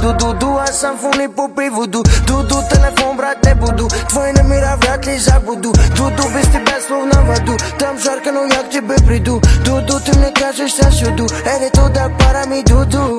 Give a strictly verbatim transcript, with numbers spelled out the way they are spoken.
Ду-ду-ду, аз съм в уни по приводу. Ду-ду, телефон брат не буду. Твой намира вряд ли забуду. Ду-ду, без тебе словно воду. Там жарко, но як тебе приду. Ду-ду, ти мне кажеш аз чуду. Е, дето да пара ми ду-ду.